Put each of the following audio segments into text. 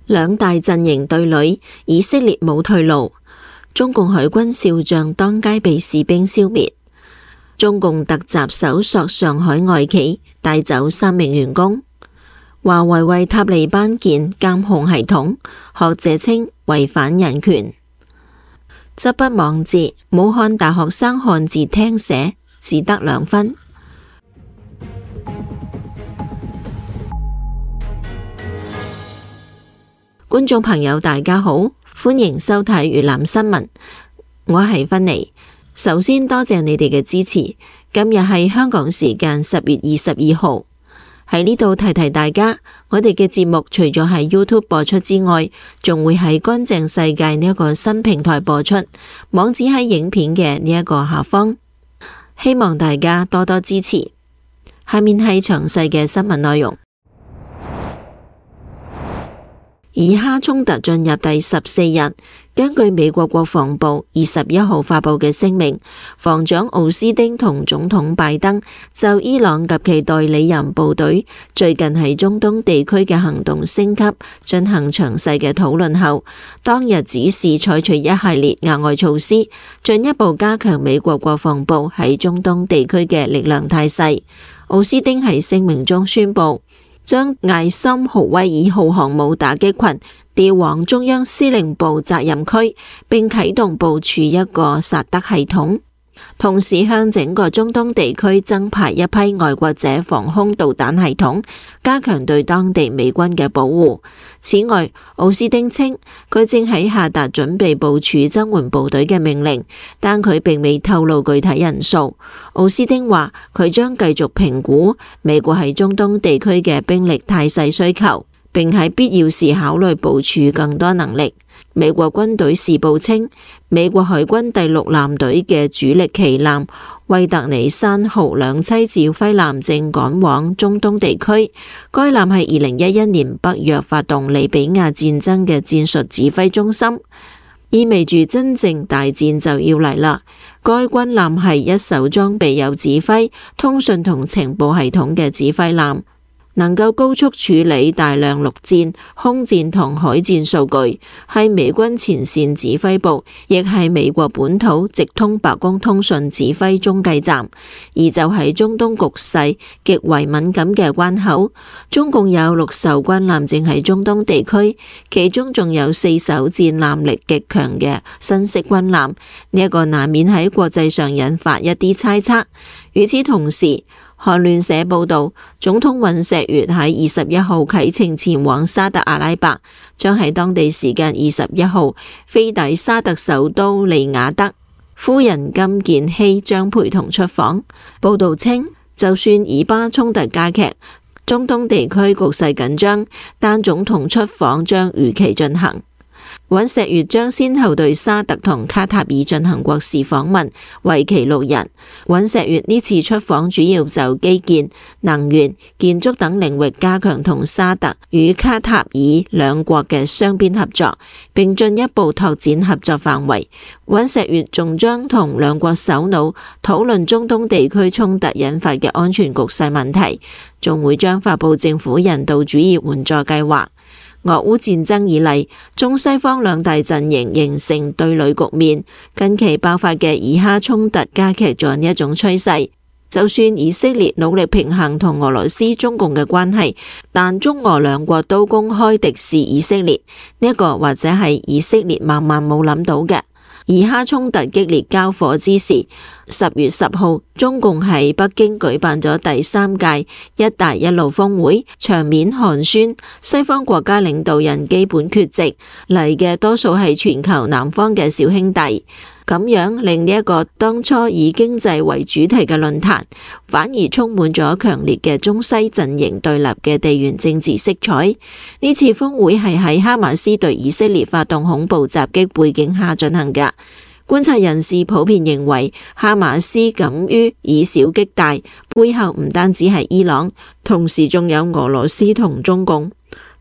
兩大陣營對壘，以色列冇退路。中共海軍少將當街被士兵消滅。中共突襲搜索上海外企，帶走3名員工。華為為塔利班建監控系統，學者稱違反人權。執筆網誌，武漢大學生漢字聽寫只得2分。觀眾朋友大家好，歡迎收睇粵覽新聞，我係芬妮。首先多謝你哋嘅支持。今日係香港時間10月22號，喺呢度提提大家，我哋嘅節目除咗喺 YouTube 播出之外，仲會喺乾淨世界呢一個新平台播出，網址喺影片嘅呢一個下方，希望大家多多支持。下面係詳細嘅新聞內容。以哈衝突進入第14日，根據美國國防部21號發佈嘅聲明，防長奧斯汀同總統拜登就伊朗及其代理人部隊最近喺中東地區嘅行動升級進行詳細嘅討論後，當日指示採取一系列額外措施，進一步加強美國國防部喺中東地區嘅力量態勢。奧斯汀喺聲明中宣布，將艾森豪威爾號航母打擊群調往中央司令部責任區，並啟動部署一個薩德系統，同時向整個中東地區增派一批愛國者防空導彈系統，加強對當地美軍嘅保護。此外，奧斯汀稱佢正喺下達準備部署增援部隊嘅命令，但佢並未透露具體人數。奧斯汀話佢將繼續評估美國喺中東地區嘅兵力態勢需求，並喺必要時考慮部署更多能力。美國軍隊時報稱，美國海軍第6艦隊嘅主力旗艦惠特尼山號兩棲指揮艦正趕往中東地區。該艦係2011年北約發動利比亞戰爭嘅戰術指揮中心，意味住真正大戰就要嚟啦。該軍艦係一艘裝備有指揮、通訊同情報系統嘅指揮艦，能夠高速處理大量陸戰、空戰同海戰數據，係美軍前線指揮部，亦係美國本土直通白宮通訊指揮中繼站。而就喺中東局勢極為敏感嘅關口，中共有6艘軍艦正喺中東地區，其中仲有4艘戰艦力極強嘅新式軍艦。呢一個難免喺國際上引發一啲猜測。與此同時，韓聯社報道，總統尹錫悅喺21號啟程前往沙特阿拉伯，將喺當地時間21號飛抵沙特首都利雅得，夫人金建希將陪同出訪。報道稱，就算以巴衝突加劇，中東地區局勢緊張，但總統出訪將如期進行。尹錫悅將先後對沙特同卡塔爾進行國事訪問，為期6日。尹錫悅呢次出訪主要就基建、能源、建築等領域加強同沙特與卡塔爾兩國嘅雙邊合作，並進一步拓展合作範圍。尹錫悅仲將同兩國首腦討論中東地區衝突引發嘅安全局勢問題，仲會將發布政府人道主義援助計劃。俄烏戰爭以嚟，中西方兩大陣營形成對壘局面。近期爆發嘅以哈衝突加劇咗呢一種趨勢。就算以色列努力平衡同俄羅斯、中共嘅關係，但中俄兩國都公開敵視以色列，呢一個或者係以色列萬萬冇諗到嘅。以哈衝突激烈交火之時，10月10號，中共喺北京舉辦咗第3屆一帶一路峰會，場面寒酸，西方國家領導人基本缺席，嚟嘅多數係全球南方嘅小兄弟。咁樣令呢一個當初以經濟為主題嘅論壇，反而充滿咗強烈嘅中西陣營對立嘅地緣政治色彩。呢次峰會係喺哈馬斯對以色列發動恐怖襲擊背景下進行嘅。觀察人士普遍認為，哈馬斯敢於以小擊大，背後唔單止係伊朗，同時仲有俄羅斯同中共。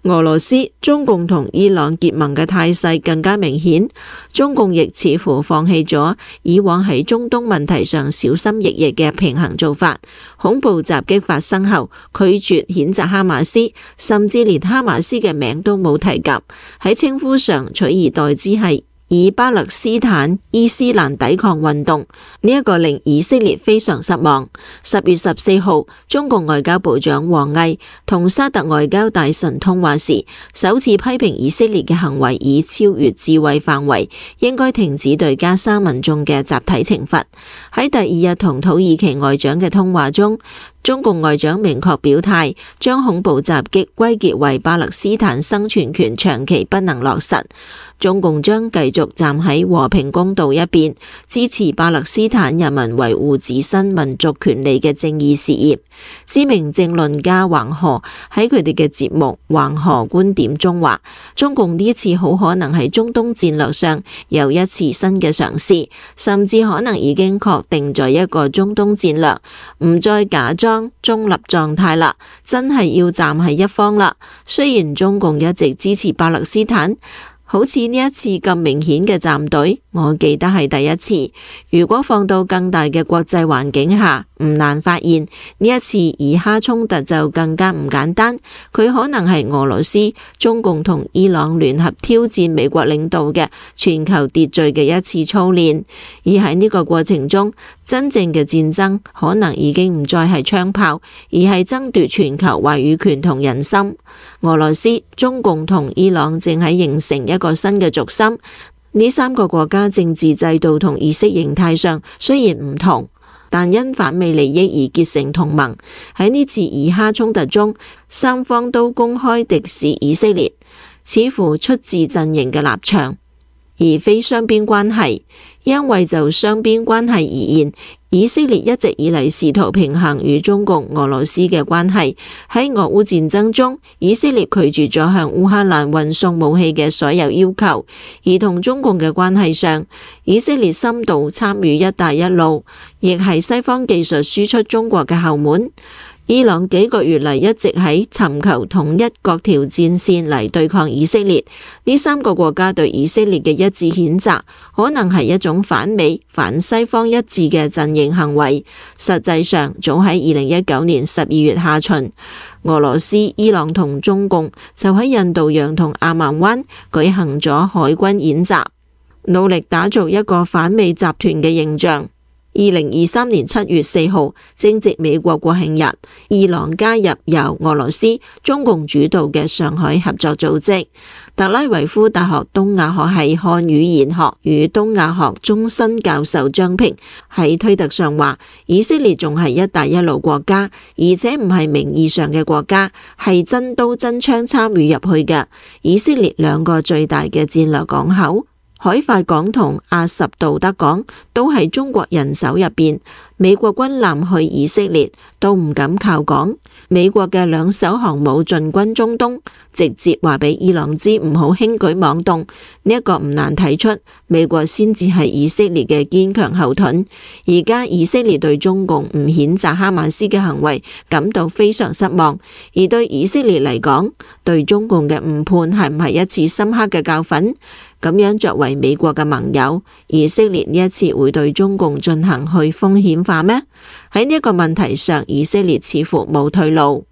俄羅斯、中共同伊朗結盟嘅態勢更加明顯，中共亦似乎放棄咗以往喺中東問題上小心翼翼嘅平衡做法。恐怖襲擊發生後，拒絕譴責哈馬斯，甚至連哈馬斯嘅名都冇提及，喺稱呼上取而代之係以巴勒斯坦伊斯蘭抵抗運動，呢一個令以色列非常失望。10月14號，中共外交部長王毅同沙特外交大臣通話時，首次批評以色列嘅行為已超越智慧範圍，應該停止對加沙民眾嘅集體懲罰。喺第二日同土耳其外長嘅通話中，中共外長明確表態，將恐怖襲擊歸結為巴勒斯坦生存權長期不能落實。中共將繼續站喺和平公道一邊，支持巴勒斯坦人民維護自身民族權利嘅正義事業。知名政論家橫河喺佢哋嘅節目《橫河觀點》中話，中共呢次好可能喺中東戰略上有一次新嘅嘗試，甚至可能已經確定咗一個中東戰略，唔再假裝中立狀態啦，真係要站喺一方啦。雖然中共一直支持巴勒斯坦，好似呢一次咁明顯嘅站隊，我記得係第一次。如果放到更大嘅國際環境下，唔難發現呢一次以哈衝突就更加唔簡單。佢可能係俄羅斯、中共同伊朗聯合挑戰美國領導嘅全球秩序嘅一次操練。而喺呢個過程中，真正嘅戰爭可能已經唔再係槍炮，而係爭奪全球話語權同人心。俄羅斯、中共同伊朗正喺形成一個新嘅軸心。呢三個國家政治制度同意識形態上雖然唔同，但因反美利益而結成同盟。喺呢次以哈衝突中，三方都公開敵視以色列，似乎出自陣營嘅立場，而非雙邊關係。因為就雙邊關係而言，以色列一直以嚟試圖平衡與中共、俄羅斯嘅關係。喺俄烏戰爭中，以色列拒絕咗向烏克蘭運送武器嘅所有要求；而同中共嘅關係上，以色列深度參與一帶一路，亦係西方技術輸出中國嘅後門。伊朗幾個月嚟一直喺尋求統一各條戰線嚟對抗以色列。呢三個國家對以色列嘅一致譴責，可能係一種反美、反西方一致嘅陣營行為。實際上，早喺2019年12月下旬，俄羅斯、伊朗同中共就喺印度洋同阿曼灣舉行咗海軍演習，努力打造一個反美集團嘅形象。2023年7月4號，正值美國國慶日，伊朗加入由俄羅斯、中共主導嘅上海合作組織。特拉維夫大學東亞學系漢語言學與東亞學中心教授張平喺推特上話，以色列仲係一帶一路國家，而且唔係名義上嘅國家，係真刀真槍參與入去嘅。以色列兩個最大嘅戰略港口，海法港同阿什杜德港都係中國人手入邊，美國軍艦去以色列都唔敢靠港。美國嘅兩艘航母進軍中東，直接話俾伊朗知唔好輕舉妄動。呢一個唔難睇出，美國先至係以色列嘅堅強後盾。而家以色列對中共唔譴責哈馬斯嘅行為感到非常失望，而對以色列嚟講，對中共嘅誤判係唔係一次深刻嘅教訓？咁樣作為美國嘅盟友，以色列呢一次會對中共進行去風險化咩？喺呢一個問題上，以色列似乎冇退路。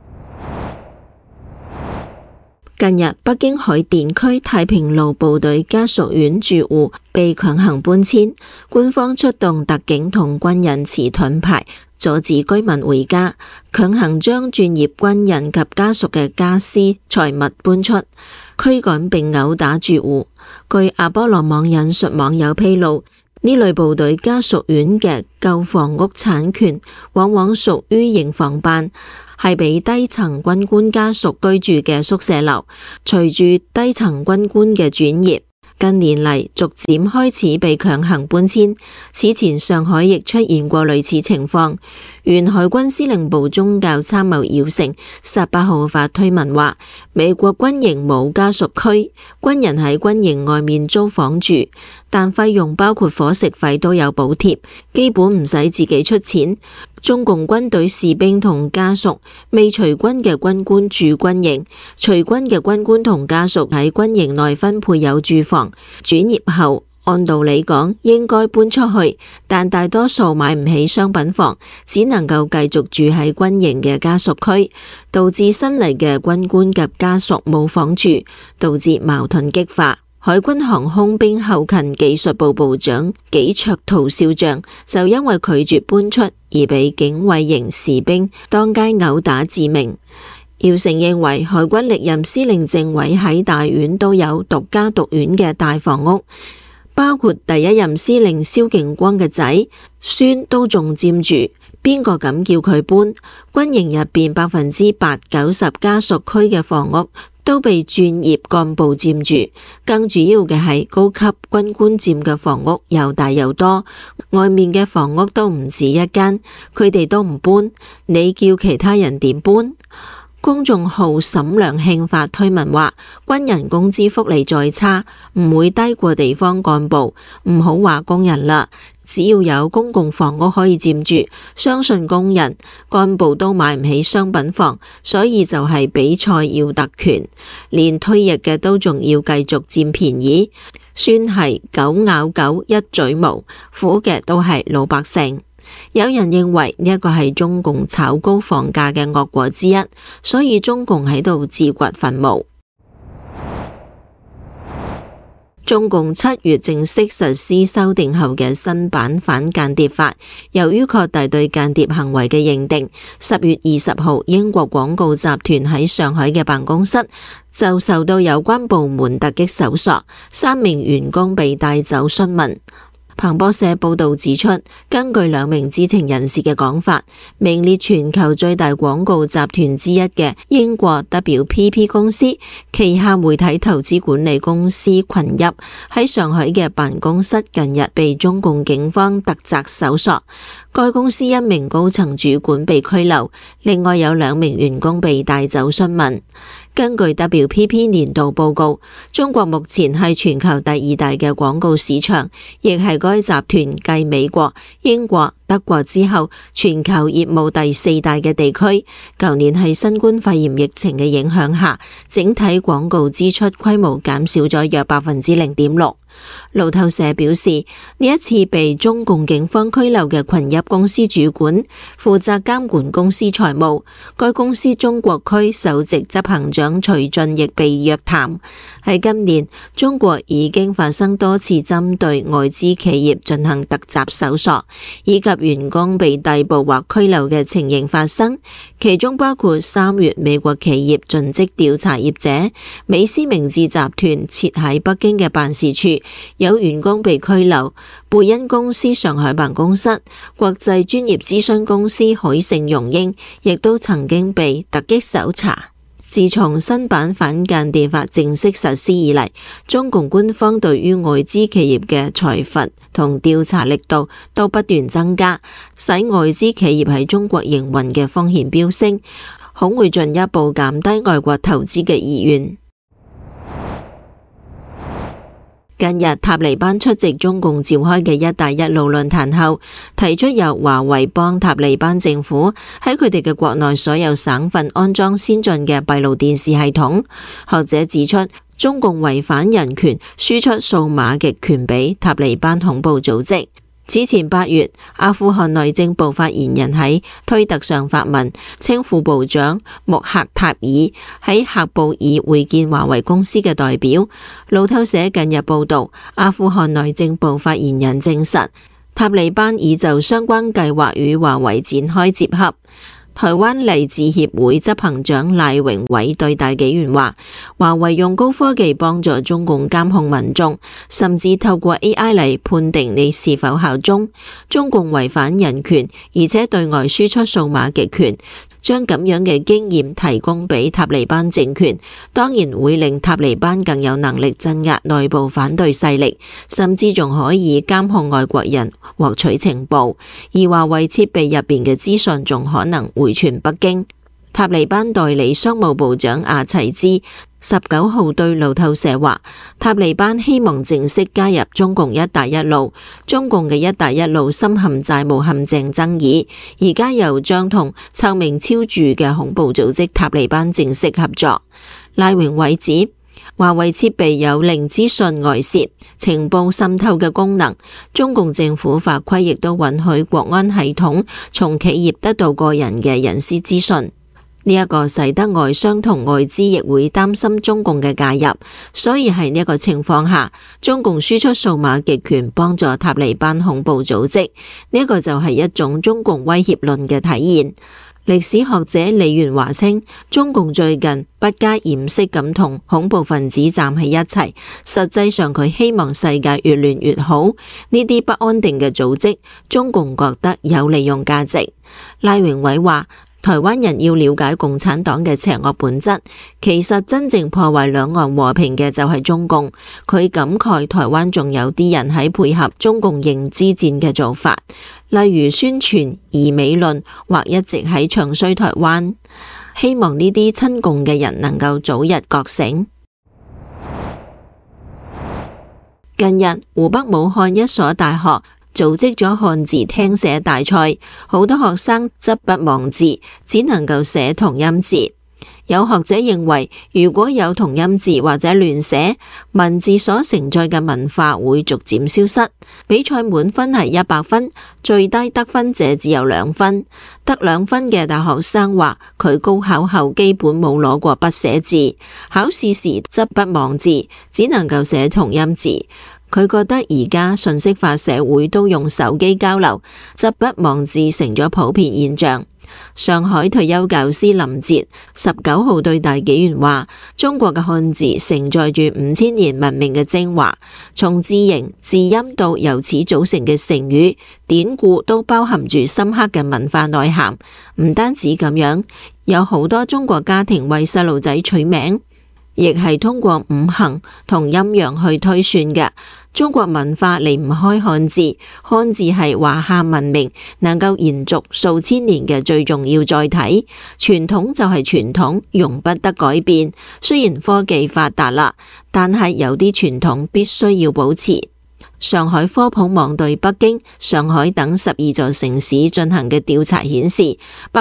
近日，北京海淀區太平路部隊家屬院住戶被強行搬遷，官方出動特警同軍人持盾牌阻止居民回家，強行將專業軍人及家屬嘅家私財物搬出，驅趕並毆打住戶。據阿波羅網引述網友披露，呢類部隊家屬院嘅舊房屋產權往往屬於營房辦，係俾低層軍官家屬居住嘅宿舍樓。隨住低層軍官嘅轉業，近年嚟逐漸開始被強行搬遷。此前上海亦出現過類似情況， 原海軍司令部宗教參謀姚成18號發推文話，美國軍營冇家屬區，軍人喺軍營外面租房住，但費用包括伙食費都有補貼，基本唔使自己出錢。中共軍隊士兵同家屬未隨軍嘅軍官住軍營，隨軍嘅軍官同家屬喺軍營內分配有住房，轉業後按道理講應該搬出去，但大多數買唔起商品房，只能夠繼續住喺軍營嘅家屬區，導致新嚟嘅軍官及家屬冇房住，導致矛盾激化。海軍航空兵後勤技術部部長紀卓圖少將就因為拒絕搬出而被警衛營士兵當街毆打致命。姚成認為海軍歷任司令政委喺大院都有獨家獨院嘅大房屋，包括第一任司令蕭勁光嘅仔、孫都仲佔住，邊個敢叫佢搬？軍營入邊80%-90%家屬區嘅房屋都被專業幹部佔住，更主要嘅係高級軍官佔嘅房屋又大又多，外面嘅房屋都唔止一間，佢哋都唔搬，你叫其他人點搬？公眾號沈良慶發推文話，軍人工資福利再差，唔會低過地方幹部，唔好話工人啦，只要有公共房屋可以佔住，相信工人幹部都買唔起商品房，所以就係比賽要特權，連退役嘅都仲要繼續佔便宜，算係狗咬狗一嘴毛，苦嘅都係老百姓。有人認為呢一個係中共炒高房價嘅惡果之一，所以中共喺度自掘墳墓。中共7月正式實施修訂後嘅新版反間諜法，由於擴大對間諜行為嘅認定，10月20號英國廣告集團喺上海嘅辦公室就受到有關部門突擊搜索，3名員工被帶走詢問。彭博社報道指出，根據2名知情人士嘅講法，名列全球最大廣告集團之一嘅英國 WPP 公司旗下媒體投資管理公司群邑喺上海嘅辦公室近日被中共警方突襲搜索，該公司1名高層主管被拘留，另外有2名員工被帶走詢問。根據 WPP 年度報告，中國目前係全球第2大嘅廣告市場，亦係該集團繼美國、英國、德國之後全球業務第4大嘅地區。舊年喺新冠肺炎疫情嘅影響下，整體廣告支出規模減少咗約0.6%。路透社表示，呢一次被中共警方拘留嘅群邑公司主管負責監管公司財務，該公司中國區首席執行長徐俊亦被約談。喺今年，中國已經發生多次針對外資企業進行突襲搜索，以及員工被逮捕或拘留嘅情形發生，其中包括3月美國企業盡職調查業者美思明治集團設喺北京嘅辦事處有員工被拘留，貝恩公司上海辦公室、國際專業諮詢公司海盛融英亦都曾經被突擊搜查。自從新版反間諜法正式實施以嚟，中共官方對於外資企業嘅裁罰同調查力度都不斷增加，使外資企業喺中國營運嘅風險飆升，恐會進一步減低外國投資嘅意願。近日塔利班出席中共召開嘅一帶一路論壇後，提出由華為幫塔利班政府喺佢哋嘅國內所有省份安裝先進嘅閉路電視系統。學者指出，中共違反人權，輸出數碼極權俾塔利班恐怖組織。此前8月，阿富汗內政部發言人喺推特上發文，稱副部長穆克塔爾喺喀布爾會見華為公司嘅代表。路透社近日報道，阿富汗內政部發言人證實，塔利班已就相關計劃與華為展開接洽。台灣勵志協會執行長賴榮偉對大紀元話，華為用高科技幫助中共監控民眾，甚至透過 AI 嚟判定你是否效忠。中共違反人權，而且對外輸出數碼極權， 將咁樣嘅經驗提供俾塔利班政權，當然會令塔利班更有能力鎮壓內部反對勢力，甚至仲可以監控外國人獲取情報，而華為設備入邊嘅資訊仲可能回傳北京。塔利班代理商務部長阿齊茲19號對路透社話，塔利班希望正式加入中共一帶一路，中共嘅一帶一路深陷債務陷阱爭議，而家又將同臭名昭著嘅恐怖組織塔利班正式合作。賴榮偉指，華為設備有令資訊外洩、情報滲透嘅功能，中共政府法規亦都允許國安系統從企業得到個人嘅隱私資訊。呢一個使得外商同外資亦會擔心中共嘅介入，所以喺呢一個情況下，中共輸出數碼極權幫助塔利班恐怖組織，呢一個就係一種中共威脅論嘅體現。歷史學者李元華稱，中共最近不加掩飾咁同恐怖分子站喺一齊，實際上佢希望世界越亂越好。呢啲不安定嘅組織，中共覺得有利用價值。賴榮偉話，台灣人要了解共產黨嘅邪惡本質，其實真正破壞兩岸和平嘅就係中共。佢感慨台灣仲有啲人喺配合中共認知戰嘅做法，例如宣傳疑美論或一直喺唱衰台灣，希望呢啲親共嘅人能夠早日覺醒。近日，湖北武漢一所大學組織咗漢字聽寫大賽，好多學生執筆忘字，只能夠寫同音字。有學者認為，如果有同音字或者亂寫，文字所承載嘅文化會逐漸消失。比賽滿分係100分，最低得分者只有2分。得2分嘅大學生話，佢高考後基本冇攞過筆寫字，考試時執筆忘字，只能夠寫同音字。佢覺得而家信息化社會都用手機交流，執筆忘字成咗普遍現象。上海退休教師林哲19號對大紀元話，中國嘅漢字承載住5000年文明嘅精華，從字形、字音到由此組成嘅成語、典故，都包含住深刻嘅文化內涵。唔單止咁樣，有好多中國家庭為細路仔取名，亦係通過五行同陰陽去推算嘅。中國文化離唔開漢字，漢字係華夏文明能夠延續數千年嘅最重要載體。傳統就係傳統，容不得改變。雖然科技發達啦，但係有啲傳統必須要保持。上海科普網對北京、上海等12座城市進行嘅調查顯示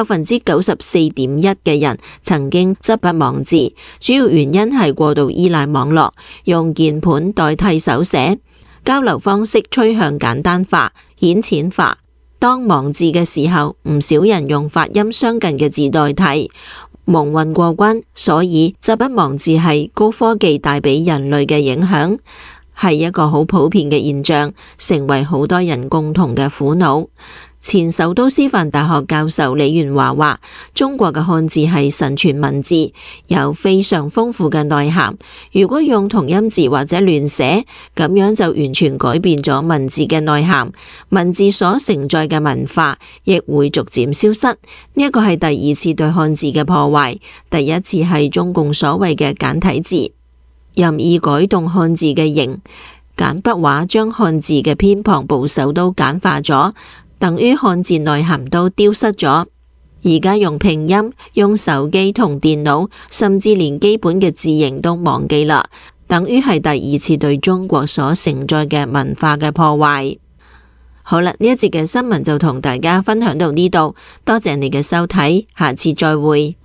，94.1% 嘅人曾經執筆忘字，主要原因係過度依賴網絡，用鍵盤代替手寫，交流方式趨向簡單化、顯淺化。當忘字嘅時候，唔少人用發音相近嘅字代替，蒙混過關。所以執筆忘字係高科技帶俾人類嘅影響，係一個好普遍嘅現象，成為好多人共同嘅苦惱。前首都師範大學教授李元華話，中國嘅漢字係神傳文字，有非常豐富嘅內涵。如果用同音字或者亂寫，咁樣就完全改變咗文字嘅內涵，文字所承載嘅文化亦會逐漸消失。呢一個係第2次對漢字嘅破壞，第一次係中共所謂嘅簡體字。任意改動漢字嘅形，簡筆畫將漢字嘅偏旁部首都簡化咗，等於漢字內涵都丟失咗。而家用拼音，用手機同電腦，甚至連基本嘅字形都忘記啦，等於係第2次對中國所承載嘅文化嘅破壞。好啦，呢一節嘅新聞就同大家分享到呢度，多謝你嘅收睇，下次再會。